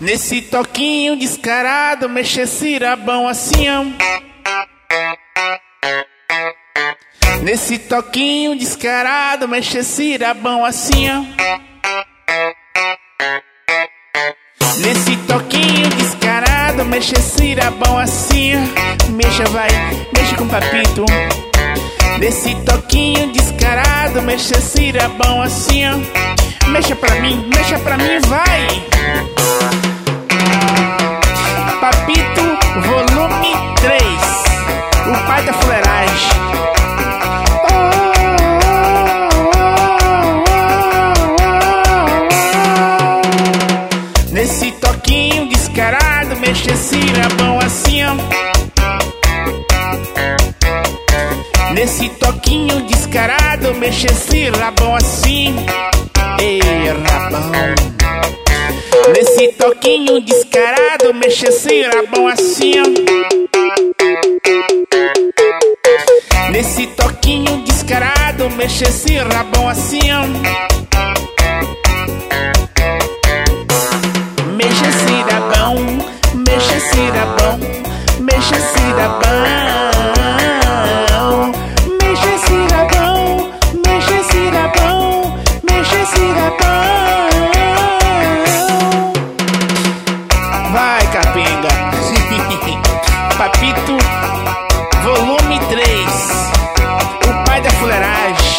Nesse toquinho descarado, mexe esse rabão assim, ó. Nesse toquinho descarado, mexe esse rabão assim, ó. Nesse toquinho descarado, mexe esse rabão assim, ó. Mexa, vai, mexe com o papito. Nesse toquinho descarado, mexe esse rabão assim, ó. Mexa pra mim, vai. Papito, volume 3. O pai da fuleiragem. Nesse toquinho descarado, mexe esse rabão assim, ó. Nesse toquinho descarado, mexe esse rabão assim. Ei, rabão. Nesse toquinho descarado, mexe esse rabão assim, ó. Nesse toquinho descarado, mexe esse rabão assim, ó. Mexe esse rabão, mexe esse rabão, mexe esse rabão. Mexe esse rabão, mexe esse rabão, mexe esse rabão. Vai, capenga. Papito, volume 3. O pai da fuleiragem.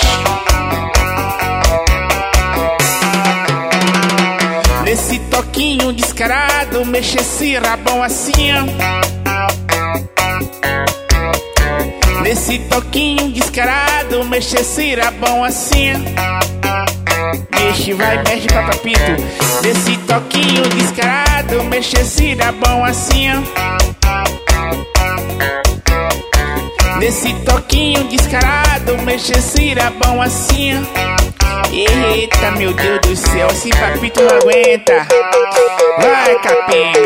Nesse toquinho descarado, mexe esse rabão assim, ó. Nesse toquinho descarado, mexe esse rabão assim, ó. Mexe, vai, mexe pra papito. Nesse toquinho descarado, mexe esse rabão assim, ó. Nesse toquinho descarado, mexe esse rabão assim, ó. Eita, meu Deus do céu, esse papito não aguenta. Vai, capenga.